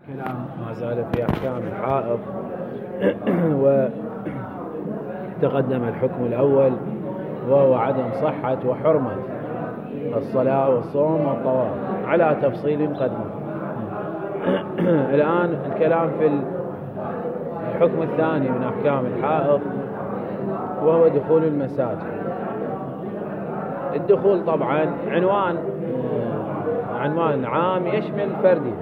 كلام ما زال في أحكام الحائض. وتقدم الحكم الأول وهو عدم صحة وحرمة الصلاة والصوم والطواف على تفصيل قد مر. الآن الكلام في الحكم الثاني من أحكام الحائض وهو دخول المساجد. الدخول طبعا عنوان عام يشمل فردي،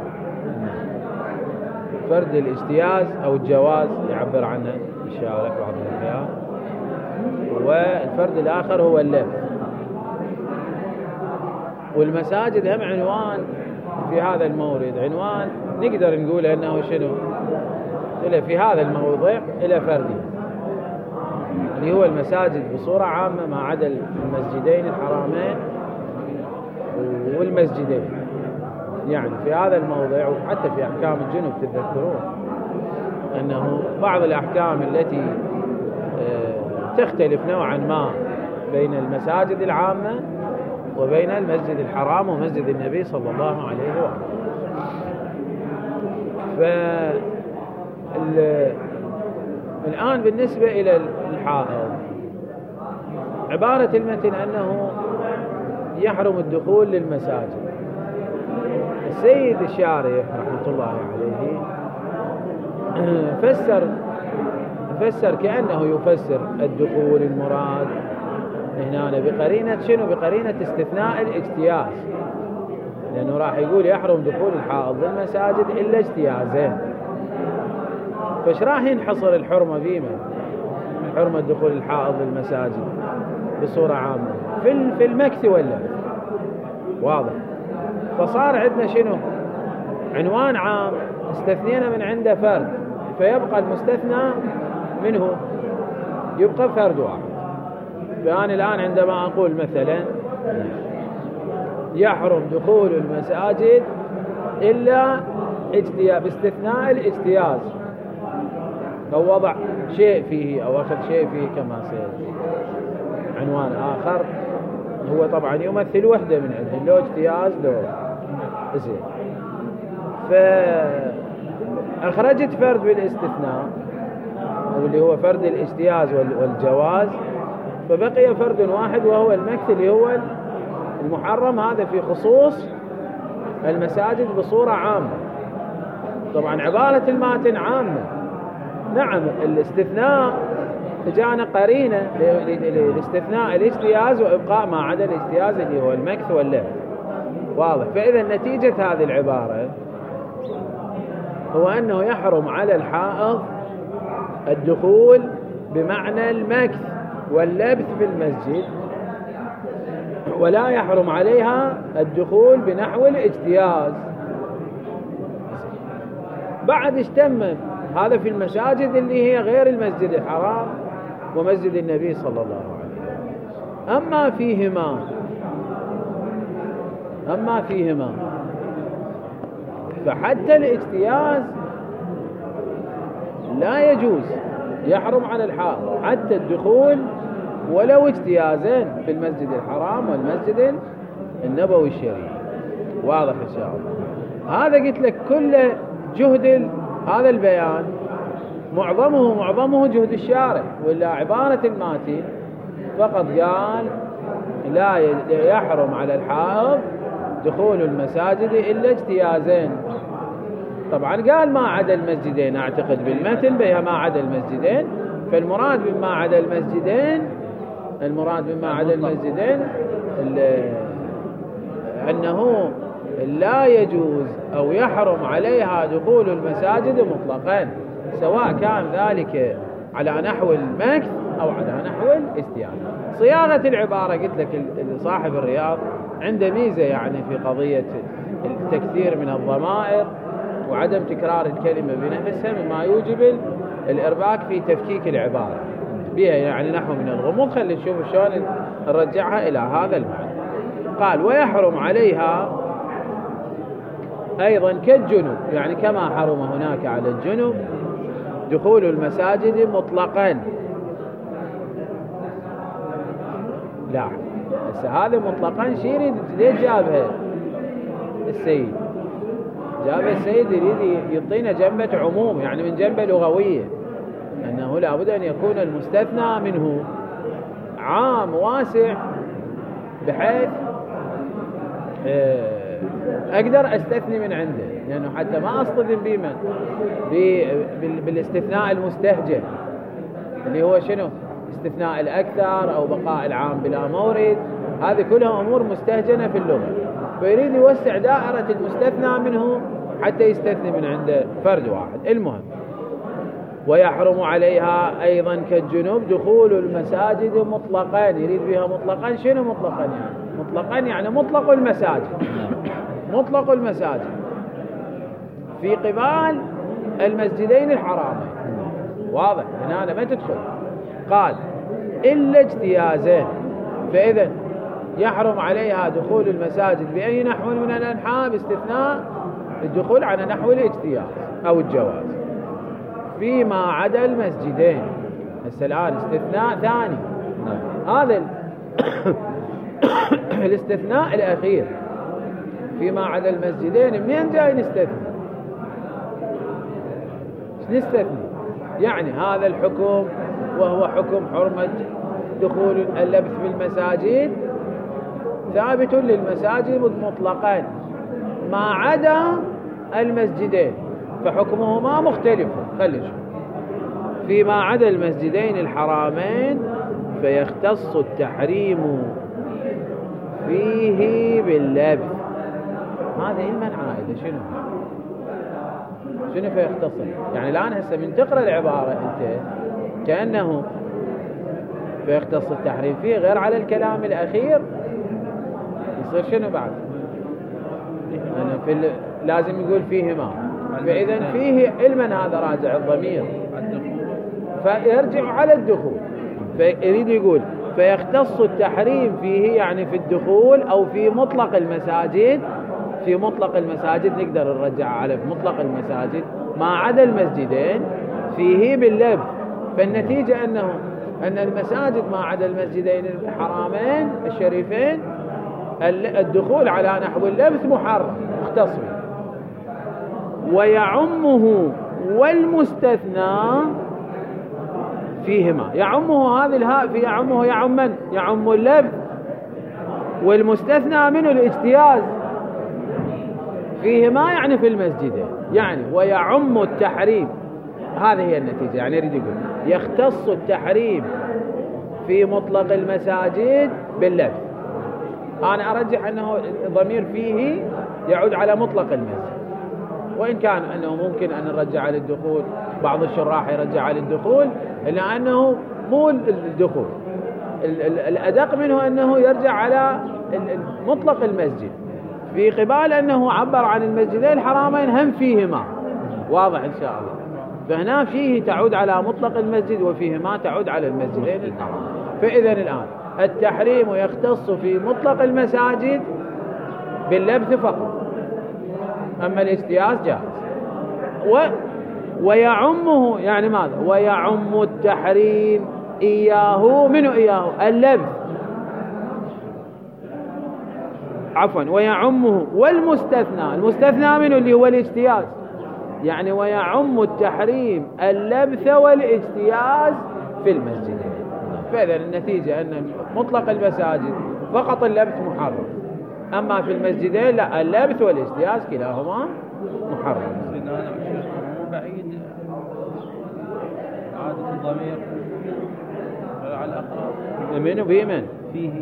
فرد الاجتياز أو الجواز يعبر عنه الشارع بعض الأحيان، والفرد الآخر هو اللبس. والمساجد هم عنوان في هذا المورد، عنوان نقدر نقول أنه شنو إلى في هذا الموضع إلى فردي، اللي هو المساجد بصورة عامة ما عدا المسجدين الحرامين والمسجدين. يعني في هذا الموضع وحتى في أحكام الجنوب تذكرون أنه بعض الأحكام التي تختلف نوعا ما بين المساجد العامة وبين المسجد الحرام ومسجد النبي صلى الله عليه وسلم. الآن بالنسبة إلى الحائض، عبارة المتن أنه يحرم الدخول للمساجد. السيد الشارح رحمة الله عليه فسر كأنه يفسر الدخول المراد هنا بقرينة شنو؟ بقرينة استثناء الاجتياز، لأنه راح يقول يحرم دخول الحائض للمساجد إلا اجتيازين. فايش راح ينحصر الحرمة فيما حرمة دخول الحائض للمساجد بصورة عامة في المكث ولا واضح؟ فصار عندنا شنو؟ عنوان عام استثنينا من عنده فرد، فيبقى المستثنى منه يبقى فرد واحد. فأنا الآن عندما أقول مثلا يحرم دخول المساجد إلا باستثناء الاجتياز، أو وضع شيء فيه أو أخذ شيء فيه كما سيأتي. عنوان آخر هو طبعا يمثل وحدة من عندهم، لو اجتياز لو زين. فأخرجت فرد بالاستثناء واللي هو فرد الاجتياز والجواز، فبقي فرد واحد وهو المكث اللي هو المحرم. هذا في خصوص المساجد بصورة عامة. طبعا عبارة الماتن عامة، نعم الاستثناء جاءنا قرينة لاستثناء الاجتياز وإبقاء ما عدا الاجتياز اللي هو المكث واللبس، واضح. فإذا نتيجة هذه العبارة هو أنه يحرم على الحائض الدخول بمعنى المكث واللبث في المسجد، ولا يحرم عليها الدخول بنحو الاجتياز. بعد اشتمل هذا في المساجد اللي هي غير المسجد الحرام ومسجد النبي صلى الله عليه وسلم. أما فيهما فحتى الاجتياز لا يجوز، يحرم على الحائض حتى الدخول ولو اجتيازين في المسجد الحرام والمسجد النبوي الشريف، واضح إن شاء الله. هذا قلت لك كل جهد هذا البيان معظمه جهد الشارح، ولا عبارة الماتن فقط قال لا يحرم على الحائض دخول المساجد إلا اجتيازين. طبعا قال ما عدا المسجدين، أعتقد بالمتن بها ما عدا المسجدين. فالمراد بما عدا المسجدين أنه لا يجوز أو يحرم عليها دخول المساجد مطلقا، سواء كان ذلك على نحو المكث أو على نحو الاجتياز. صياغة العبارة قلت لك صاحب الرياض عنده ميزة يعني في قضية التكثير من الضمائر وعدم تكرار الكلمة بنفسها، مما يوجب الإرباك في تفكيك العبارة بها يعني نحو من الغموض. خلي نشوف شلون نرجعها إلى هذا المعنى. قال ويحرم عليها أيضا كالجنوب، يعني كما حرم هناك على الجنوب دخول المساجد مطلقا. لا هذا مطلقا شيء ليه جابها السيد؟ جاب السيد يريد يعطينا جنبة عموم، يعني من جنبة لغوية، أنه لابد أن يكون المستثنى منه عام واسع بحيث أقدر أستثني من عنده، لأنه حتى ما أصطدم بمن بالاستثناء المستهجن اللي هو شنو؟ استثناء الأكثر أو بقاء العام بلا مورد، هذه كلها أمور مستهجنة في اللغة، فيريد يوسع دائرة المستثنى منه حتى يستثني من عنده فرد واحد. المهم، ويحرم عليها أيضا كالجنوب دخول المساجد مطلقا. يريد بها مطلقا، شنو مطلقا يعني؟ مطلقا يعني مطلق المساجد، مطلق المساجد في قبال المسجدين الحرامين. واضح؟ هنا أنا ما تدخل. قال إلا اجتيازين، فإذا يحرم عليها دخول المساجد بأي نحو من الأنحاء باستثناء الدخول على نحو الاجتياز أو الجواز فيما عدا المسجدين. هسه الآن استثناء ثاني، هذا الاستثناء الأخير فيما عدا المسجدين، منين جاي نستثني؟ نستثني يعني هذا الحكم وهو حكم حرمة دخول اللبث في المساجد ثابت للمساجد مطلقا ما عدا المسجدين، فحكمهما مختلف. خلي شوف، فيما عدا المسجدين الحرامين فيختص التحريم فيه باللبث. هذا المنع إذا شنو فيختص؟ يعني الآن هسه من تقرأ العبارة أنت كأنه فيختص التحريم فيه غير على الكلام الأخير، يصير شنو بعد؟ أنا لازم يقول فيهما، فإذا فيه علما هذا راجع الضمير فيرجع على الدخول، فيريد يقول فيختص التحريم فيه يعني في الدخول أو في مطلق المساجد. في مطلق المساجد نقدر نرجع على مطلق المساجد ما عدا المسجدين فيه باللبث، فالنتيجة أن المساجد ما عدا المسجدين الحرامين الشريفين الدخول على نحو اللبث محرم مختص به. ويعمه والمستثنى فيهما، يعمه هذه الهاء في يعمه، يعم من؟ يعم اللبث، والمستثنى منه الاجتياز فيهما يعني في المسجدين، يعني ويعم التحريم. هذه هي النتيجة، يعني يريد يقول يختص التحريم في مطلق المساجد باللبث. أنا أرجح أنه ضمير فيه يعود على مطلق المسجد، وإن كان أنه ممكن أن نرجع على الدخول، بعض الشراح يرجع على الدخول، إلا أنه مو الدخول، الأدق منه أنه يرجع على مطلق المسجد في قبال أنه عبر عن المسجدين الحرامين هم فيهما. واضح إن شاء الله؟ فهنا فيه تعود على مطلق المسجد وفيهما تعود على المسجدين الحرامين. فإذا الآن التحريم يختص في مطلق المساجد باللبث فقط، أما الاجتياز جائز. ويعمه يعني ماذا؟ ويعم التحريم إياه منه إياه اللبث، عفوا ويعمه والمستثنى، المستثنى منه اللي هو الاجتياز، يعني ويعم التحريم اللبث والاجتياز في المسجدين. فإذا النتيجة أن مطلق المساجد فقط اللبث محرم، أما في المسجدين لا، اللبث والاجتياز كلاهما محرم. مو بعيد عادة الضمير على الأقرب منه بمن فيه،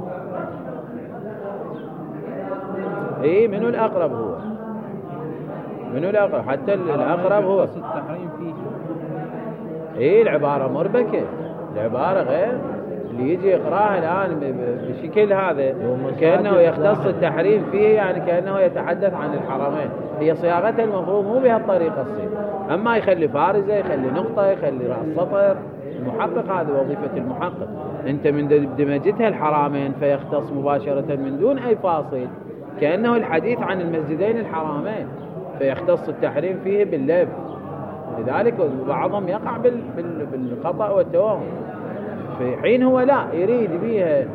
ايه منه الأقرب، هو منه الأقرب، حتى الأقرب هو التحريم فيه. ايه العبارة مربكة، العبارة غير اللي يجي يقراها الآن بشكل هذا كأنه يختص التحريم فيه، يعني كأنه يتحدث عن الحرمين. هي صياغتها المفروض مو بهالطريقة الصيغ، أما يخلي فارزة، يخلي نقطة، يخلي رأس سطر. المحقق هذه وظيفة المحقق، أنت من دمجتها الحرامين فيختص مباشرة من دون أي فاصل، كأنه الحديث عن المسجدين الحرامين فيختص التحريم فيه باللبث. لذلك بعضهم يقع بالخطأ والتوهم، في حين هو لا، يريد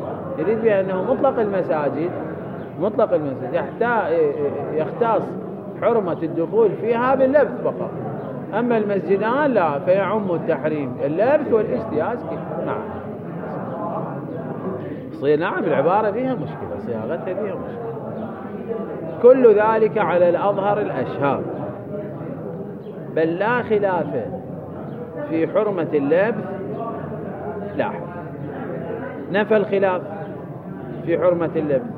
بها أنه مطلق المساجد يختص حرمة الدخول فيها باللبس فقط. أما المسجدان لا، فيعم التحريم اللبس والاجتياز. نعم صير نعم العبارة فيها مشكلة، صياغتها فيها مشكلة. كل ذلك على الأظهر الأشهر، بل لا خلاف في حرمة اللبس. لا، نفى الخلاف في حرمة اللبس.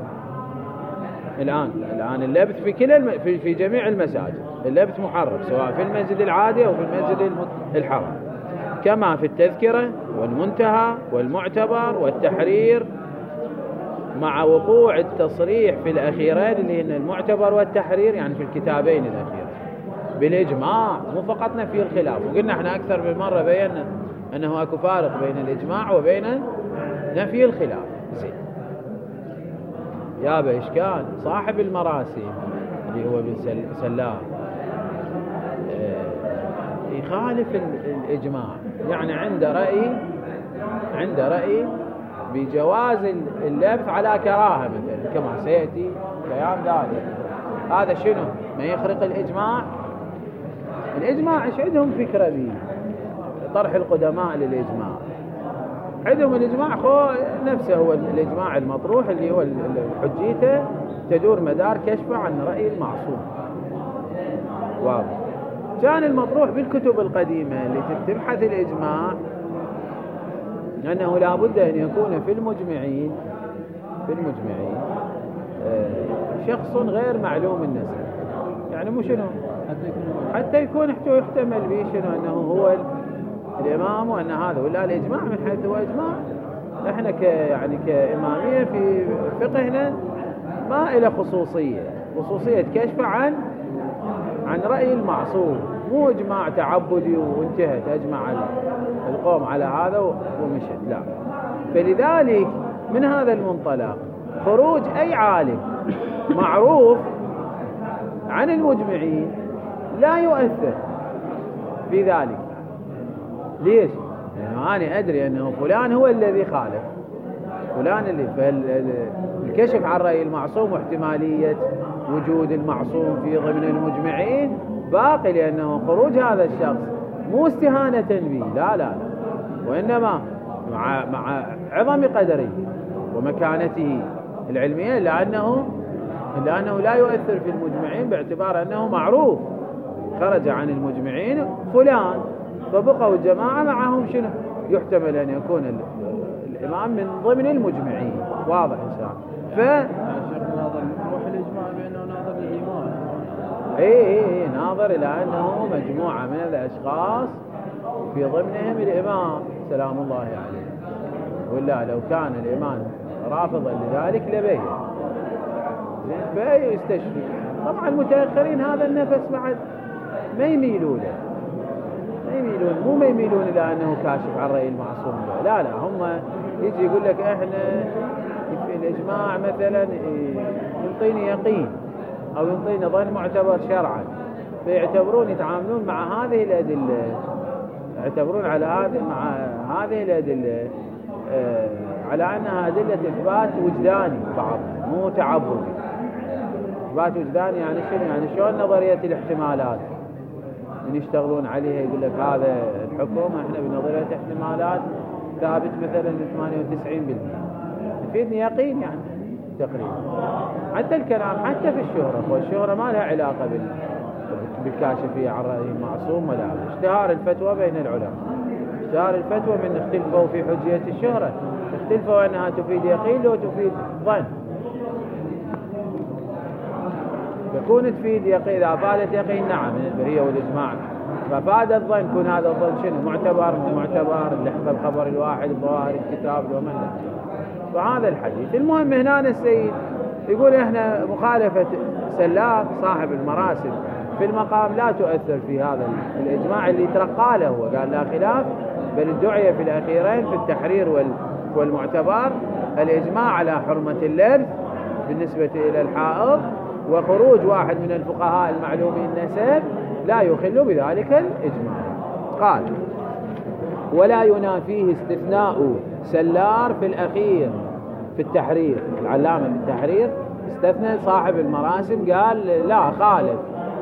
الآن اللبس في جميع المساجد اللبس محرم، سواء في المسجد العادي أو في المسجد الحرام، كما في التذكرة والمنتهى والمعتبر والتحرير، مع وقوع التصريح في الأخيرين اللي هن المعتبر والتحرير، يعني في الكتابين الأخيرين بالإجماع، مو فقط نفي الخلاف. وقلنا احنا أكثر من مرة بينا أنه أكو فارق بين الإجماع وبين نفي الخلاف. زين يا بإشكال صاحب المراسم اللي هو بن سلام يخالف الإجماع، يعني عنده رأي بجواز اللبس على كراهة مثلا، كما سيأتي كلام ذلك. هذا شنو؟ ما يخرق الإجماع. الإجماع ايش عندهم فكرة به؟ طرح القدماء للإجماع، عندهم الإجماع نفسه هو الإجماع المطروح اللي هو حجيته تدور مدار كشفه عن رأي المعصوم. واضح. كان المطروح بالكتب القديمة اللي تبحث الإجماع أنه لا بد أن يكون في المجمعين شخص غير معلوم النسب، يعني مو شنو حتى يكون يحتمل به شنو أنه هو الإمام، وأن هذا ولا الإجماع من حيث هو إجماع. احنا يعني كإمامية في فقهنا ما إلى خصوصية كشف عن رأي المعصوم، مو إجماع تعبدي وانتهت أجمع القوم على هذا ومشت، لا. فلذلك من هذا المنطلق خروج أي عالم معروف عن المجمعين لا يؤثر في ذلك. ليش؟ لأنه أنا أدري أنه فلان هو الذي خالف فلان، الكشف عن رأي المعصوم واحتمالية وجود المعصوم في ضمن المجمعين باقي، لأنه خروج هذا الشخص مو استهانة به، لا، وإنما مع عظم قدره ومكانته العلمية، لأنه لا يؤثر في المجمعين باعتبار أنه معروف خرج عن المجمعين فلان، فبقوا الجماعة معهم شنو؟ يحتمل أن يكون الإمام من ضمن المجمعين. واضح إن شاء الله. روح الإجماع بأنه ناظر للإمام. ناظر إلى أنه مجموعة من الأشخاص في ضمنهم الإمام سلام الله عليه، ولا لو كان الإمام رافضا لذلك لبين فيستشفي. طبعا المتأخرين هذا النفس بعد ما يميلون إلى أنه كاشف عن رأي المعصوم، لا هم يجي يقول لك إحنا في الإجماع مثلا ينطيني يقين أو ينطيني ظن معتبر شرعا، فيعتبرون يتعاملون مع هذه الأدلة، يعتبرون على هذه الأدلة على أنها أدلة إثبات وجداني بعض، مو تعبدي. إثبات وجداني يعني شنو؟ يعني شلون نظرية الاحتمالات من يشتغلون عليها، يقول لك هذا الحكم احنا بنظرية احتمالات ثابت مثلا 98%، يفيدني يقين يعني تقريبا. حتى الكلام حتى في الشهرة، والشهرة ما لها علاقة بالكاشفية عن رأي المعصوم ولا اشتهار الفتوى بين العلماء. اشتهار الفتوى من اختلفوا في حجية الشهرة، اختلفوا أنها تفيد يقين لو تفيد ظن. تكون تفيد يقين، إذا أفادت يقين نعم هي والإجماع، ففاد الظن يكون هذا الظن شنو؟ معتبر اللي حفظ الخبر الواحد ظاهر الكتاب ومن. فهذا الحديث. المهم هنا السيد يقول احنا مخالفة سلام صاحب المراسم في المقام لا تؤثر في هذا الإجماع اللي ترقى له، وقال لا خلاف، بل ادعي في الأخيرين في التحرير والمعتبر الإجماع على حرمة اللبس بالنسبة إلى الحائض، وخروج واحد من الفقهاء المعلومين النسب لا يخل بذلك الإجماع. قال ولا ينافيه استثناء سلار في الأخير في التحرير. العلامة في التحرير استثنى صاحب المراسم، قال لا خالف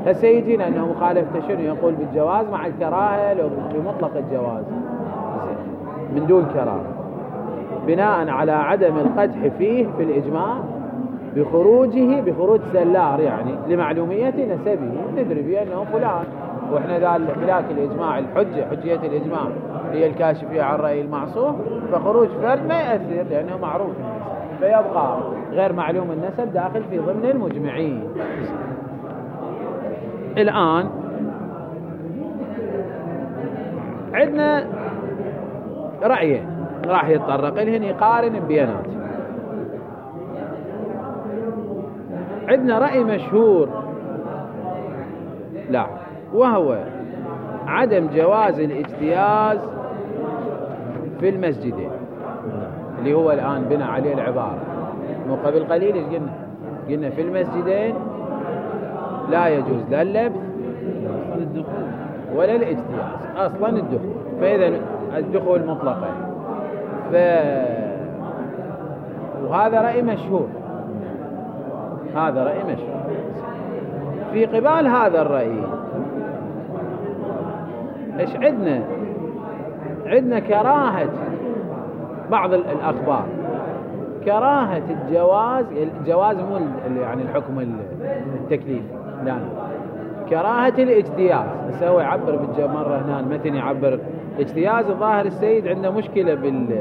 هسه يجينا أنه مخالفته شنو؟ يقول بالجواز مع الكراهة لو بمطلق الجواز من دون كراهة، بناء على عدم القدح فيه في الإجماع بخروج سلار يعني لمعلومية نسبه، ندري بأنه فلان، وإحنا ذاك الإجماع حجية الإجماع هي الكاشفية عن رأي المعصوم، فخروج فرد ما يأثر لأنه معروف النسب، فيبقى غير معلوم النسب داخل في ضمن المجمعين. الآن عندنا رأيين راح يتطرق لهن يقارن بينات. عندنا رأي مشهور لا، وهو عدم جواز الاجتياز في المسجدين، اللي هو الآن بنى عليه العبارة. مو قبل قليل ايش قلنا في المسجدين لا يجوز لا اللبث ولا الاجتياز اصلا الدخول، فاذا الدخول مطلقا وهذا رأي مشهور، هذا رأي مشهور. في قبال هذا الرأي ايش عندنا كراهة بعض الأخبار، كراهة الجواز مو يعني الحكم التكليف، لا كراهة الاجتياز. بس هو يعبر مرة هنا المتن يعبر اجتياز، الظاهر السيد عنده مشكلة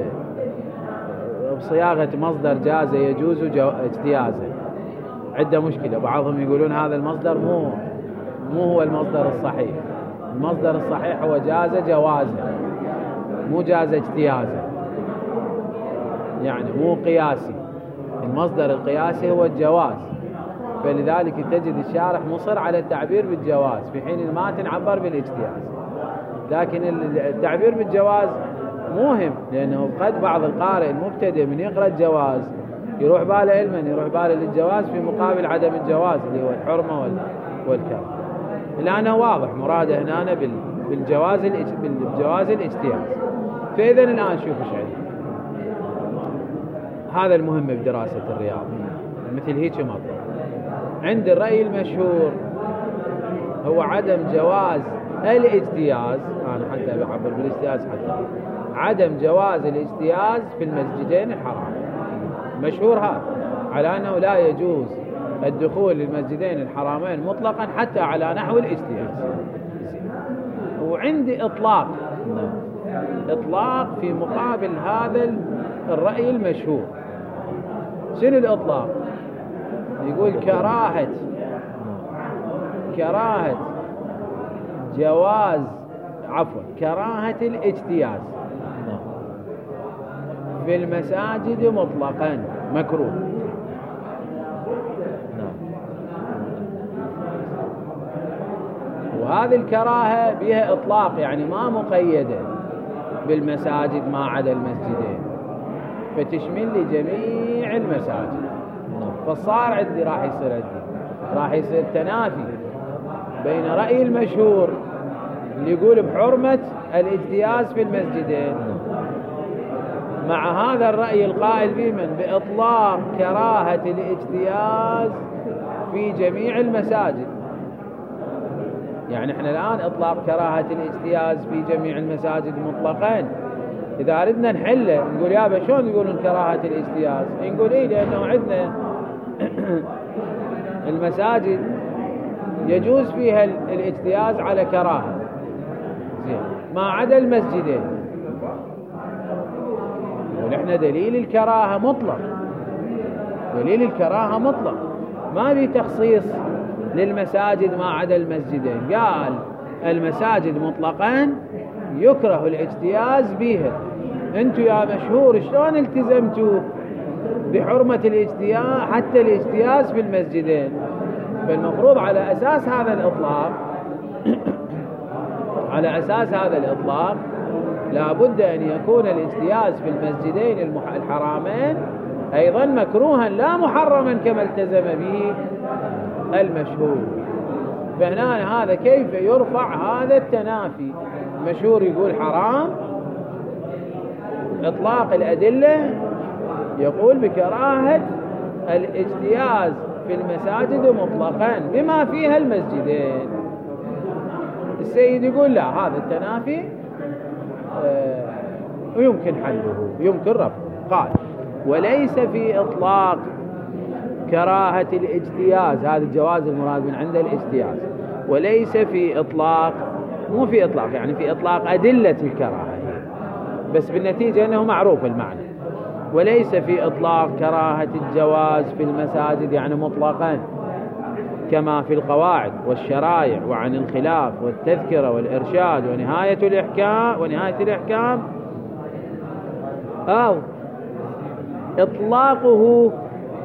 بصياغة مصدر جاز يجوز اجتيازه، عنده مشكلة. بعضهم يقولون هذا المصدر مو هو المصدر الصحيح، المصدر الصحيح هو جاز جوازه مو جاز اجتيازه، يعني مو قياسي، المصدر القياسي هو الجواز، فلذلك تجد الشارح مصر على التعبير بالجواز في حين ما تنعبر بالاجتياز. لكن التعبير بالجواز مهم، لأنه قد بعض القارئ المبتدئ من يقرأ الجواز يروح باله علما، يروح باله للجواز في مقابل عدم الجواز اللي هو الحرمة والكراهة، لأنه واضح مراده هنا بالجواز الاجتياز. فإذا الآن شوف ايش عندنا، هذا المهم بدراسة الرياض مثل هيك مطلب. عند الرأي المشهور هو عدم جواز الاجتياز، أنا حتى بعبر بالاجتياز، حتى عدم جواز الاجتياز في المسجدين الحرام، مشهور هذا على أنه لا يجوز الدخول للمسجدين الحرامين مطلقا حتى على نحو الاجتياز. وعندي إطلاق في مقابل هذا الرأي المشهور. شنو الإطلاق؟ يقول كراهة كراهة الاجتياز في المساجد مطلقا مكروه. وهذه الكراهة بها إطلاق، يعني ما مقيدة بالمساجد ما عدا المسجدين، فتشمل لي جميع المساجد. فالصار عندي راح يصير تنافي بين رأي المشهور اللي يقول بحرمة الاجتياز في المسجدين مع هذا الرأي القائل بإطلاق كراهة الاجتياز في جميع المساجد. يعني احنا الآن إطلاق كراهة الاجتياز في جميع المساجد مطلقا، إذا أردنا نحله نقول يابا شلون يقولون كراهة الاجتياز؟ نقول إيه، لأنه عندنا المساجد يجوز فيها الاجتياز على كراهة ما عدا المسجدين، ونحن دليل الكراهة مطلق، ما في تخصيص للمساجد ما عدا المسجدين. قال المساجد مطلقا يكره الاجتياز بها. انتوا يا مشهور شلون التزمتوا بحرمة الاجتياز حتى الاجتياز في المسجدين؟ فالمفروض على أساس هذا الإطلاق لابد أن يكون الاجتياز في المسجدين الحرامين أيضا مكروها لا محرما كما التزم به المشهور. فهنا هذا كيف يرفع هذا التنافي؟ المشهور يقول حرام، إطلاق الأدلة يقول بكراهة الاجتياز في المساجد مطلقا بما فيها المسجدين. السيد يقول لا، هذا التنافي يمكن حله يمكن رفضه. قال وليس في إطلاق كراهة الاجتياز، هذا الجواز المراد من عند الاجتياز، وليس في إطلاق، مو في إطلاق يعني في إطلاق أدلة الكراهة، بس بالنتيجة أنه معروف المعنى. وليس في إطلاق كراهة الجواز في المساجد يعني مطلقا كما في القواعد والشرائع وعن الخلاف والتذكرة والإرشاد ونهاية الإحكام أو إطلاقه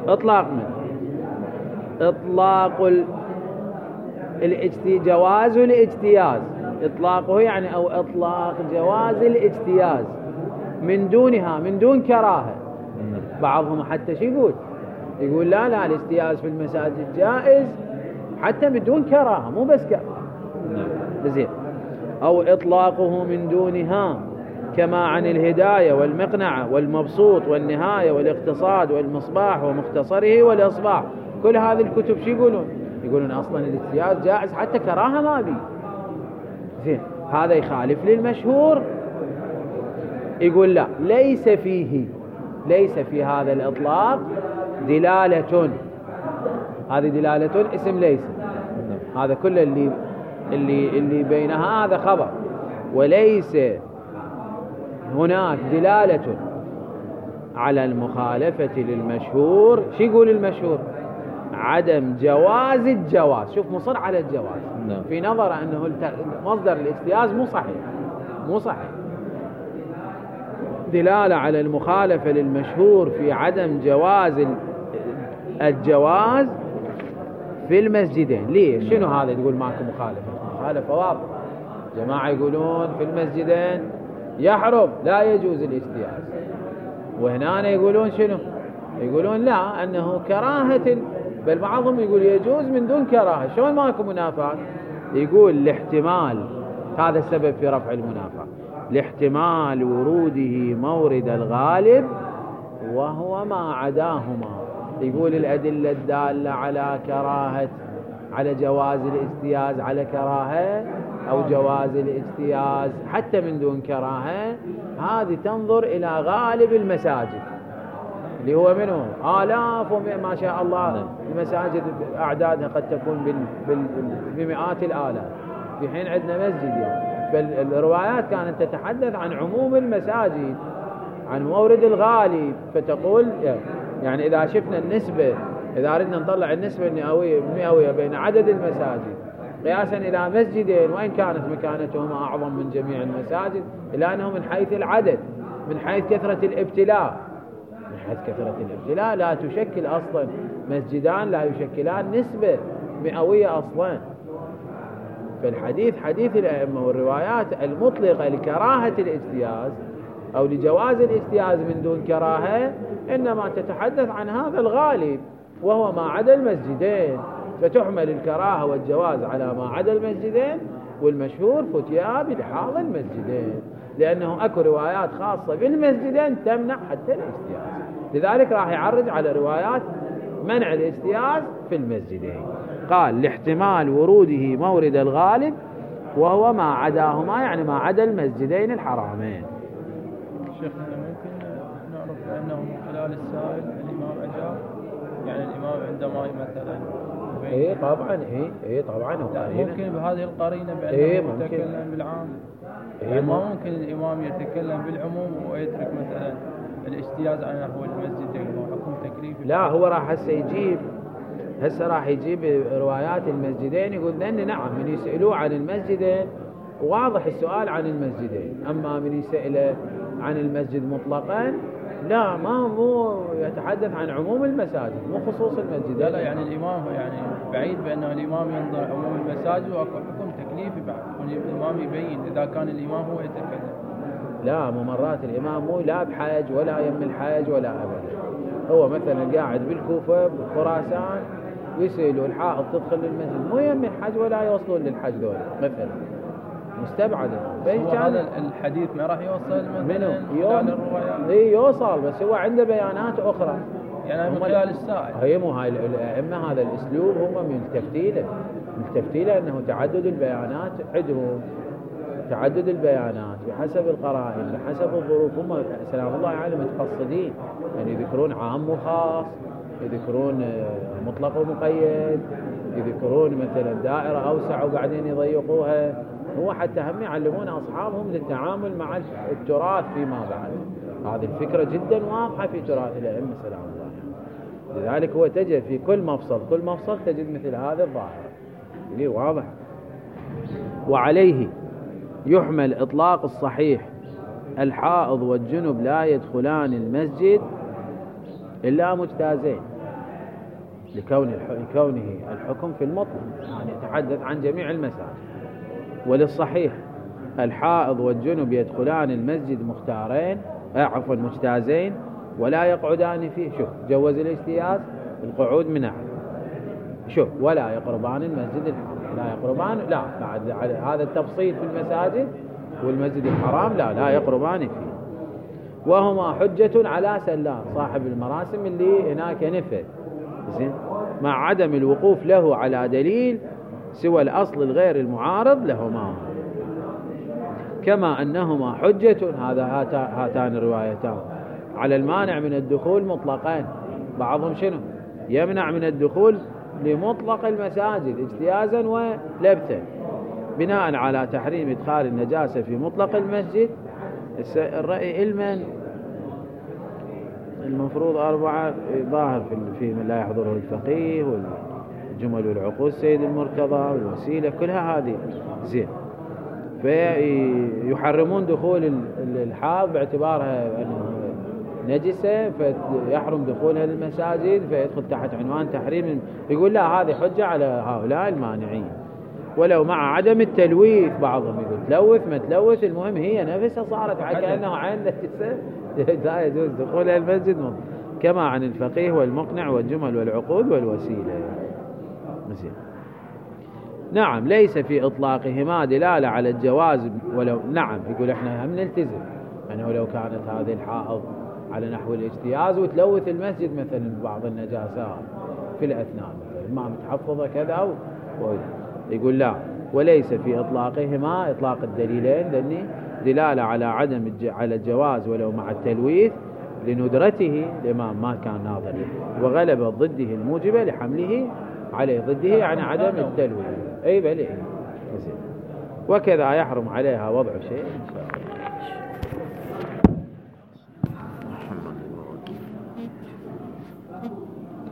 جواز الاجتياز، إطلاقه يعني أو إطلاق جواز الاجتياز من دونها، من دون كراهة. بعضهم حتى شو يقول لا الاجتياز في المساجد جائز حتى من دون كراهة، مو بس زين. أو إطلاقه من دونها كما عن الهداية والمقنعة والمبسوط والنهاية والاقتصاد والمصباح ومختصره والإصباح. كل هذه الكتب شو يقولون أصلا الاجتياز جائز حتى كراهة ما بي. زين، هذا يخالف للمشهور. يقول لا، ليس في هذا الإطلاق دلالة، هذه دلالة اسم ليس، هذا كل اللي بينها هذا خبر. وليس هناك دلالة على المخالفة للمشهور. شو يقول المشهور؟ عدم جواز الجواز. شوف، مصر على الجواز في نظر أنه مصدر الاجتياز مو صحيح. دلالة على المخالفة للمشهور في عدم جواز الجواز في المسجدين. ليش؟ شنو هذا تقول ماكو مخالفة واضحة. جماعة يقولون في المسجدين يحرم لا يجوز الاجتياز، وهنا يقولون شنو؟ يقولون لا، أنه كراهة، بل بعضهم يقول يجوز من دون كراهة. شلون ماكو منافاة؟ يقول الاحتمال، هذا السبب في رفع المنافاة، لاحتمال وروده مورد الغالب وهو ما عداهما. يقول الأدلة الدالة على كراهة، على جواز الاجتياز، على كراهة أو جواز الاجتياز حتى من دون كراهة، هذه تنظر إلى غالب المساجد اللي هو منه آلاف ما شاء الله. المساجد أعدادها قد تكون بمئات الآلاف، في حين عندنا مسجد يعني. فالروايات كانت تتحدث عن عموم المساجد، عن مورد الغالب. فتقول يعني إذا شفنا النسبة، إذا أردنا نطلع النسبة المئوية بين عدد المساجد قياسا إلى مسجدين، وإن كانت مكانتهما أعظم من جميع المساجد، إلا أنه من حيث العدد، من حيث كثرة الابتلاء، لا تشكل أصلا مسجدان، لا يشكلان نسبة مئوية أصلا. فالحديث حديث الأئمة والروايات المطلقة لكراهة الاجتياز أو لجواز الاجتياز من دون كراهة إنما تتحدث عن هذا الغالب وهو ما عدا المسجدين، فتحمل الكراهة والجواز على ما عدا المسجدين، والمشهور فتيا بلحاظ المسجدين، لأنه أكو روايات خاصة بالمسجدين تمنع حتى الاجتياز. لذلك راح يعرج على روايات منع الاجتياز في المسجدين. قال لاحتمال وروده مورد الغالب وهو ما عداهما، يعني ما عدا المسجدين الحرامين. شيخنا ممكن نعرف بأنه من خلال السائل الإمام أجاب، يعني الإمام عندما مثلا طبعا ممكن بهذه القرينة بأنه يتكلم بالعام، يعني ما ممكن الإمام يتكلم بالعموم ويترك مثلا الاجتياز على نحو المسجدين وحكم تكليفي. لا، هو راح يجيب روايات المسجدين، يقول لأن نعم من يسألوه عن المسجدين واضح السؤال عن المسجدين، أما من يسأله عن المسجد مطلقا لا، مو يتحدث عن عموم المساجد مو خصوص المسجد. لا يعني الإمام يعني بعيد بأنه الإمام ينظر عموم المساجد وحكم تكليفي بعد، الإمام يبين إذا كان الإمام هو يتكلم. لا، مرات الإمام مو لا بحج ولا يم الحج ولا أبدا. هو مثلا قاعد بالكوفة بخراسان ويسألوا الحائط تدخل للمسجد، مو يم الحج ولا يوصلون للحج دول مثلا، مستبعدة. هذا الحديث ما راح يوصل منه يوصل، بس هو عنده بيانات أخرى يعني من خلال السائل. هي مو هاي الأئمة هذا الأسلوب هم من التفتيلة أنه تعدد البيانات عندهم، تعدد البيانات بحسب القرائن بحسب الظروف. هم سلام الله عليه متقصدين، يعني يذكرون عام وخاص، يذكرون مطلق ومقيد، يذكرون مثلا دائرة أوسع وبعدين يضيقوها. هو حتى هم يعلمون أصحابهم للتعامل مع التراث فيما بعد. هذه الفكرة جدا واضحة في تراث الأئمة سلام الله عليه. لذلك هو تجد في كل مفصل تجد مثل هذه الظاهرة اللي واضح. وعليه يحمل إطلاق الصحيح الحائض والجنب لا يدخلان المسجد إلا مجتازين، لكونه الحكم في المطلق، يعني يتحدث عن جميع المساجد. وللصحيح الحائض والجنب يدخلان المسجد مجتازين ولا يقعدان فيه. شوف جوز الاجتياز القعود منع، شوف ولا يقربان المسجد الحرام، لا يقربان، لا بعد هذا التفصيل في المساجد والمسجد الحرام لا يقربان فيه. وهما حجة على سلام صاحب المراسم اللي هناك نفذ، زين، مع عدم الوقوف له على دليل سوى الأصل الغير المعارض لهما، كما أنهما حجة هاتان الروايتان على المانع من الدخول مطلقان. بعضهم شنو يمنع من الدخول لمطلق المساجد اجتيازا ولبثا بناء على تحريم إدخال النجاسة في مطلق المسجد. الرأي المن المفروض 4 ظاهر في من لا يحضره الفقيه والجمل والعقود سيد المرتضى والوسيلة كلها هذه زين. فيحرمون دخول الحائض باعتبارها نجسة فيحرم دخولها للمساجد، فيدخل تحت عنوان تحريم. يقول لا هذه حجة على هؤلاء المانعين، ولو مع عدم التلويث. بعضهم يقول تلوث ما تلوث، المهم هي نفسها صارت كأنه عين نجسة لا يجوز دخولها المسجد، كما عن الفقيه والمقنع والجمل والعقود والوسيلة. زين. نعم ليس في إطلاقهما دلالة على الجواز، ولو نعم يقول احنا هم نلتزم أنه لو كانت هذه الحائض على نحو الاجتياز وتلوث المسجد مثلا بعض النجاسات في الأثناء مثلا ما متحفظة كذا يقول لا، وليس في إطلاقهما إطلاق الدليلين لأني دلالة على على الجواز ولو مع التلويث لندرته الإمام ما كان ناظر وغلب ضده الموجبة لحمله عليه، ضده يعني عدم التلويث. أي بلي. وكذا يحرم عليها وضع شيء إن شاء الله.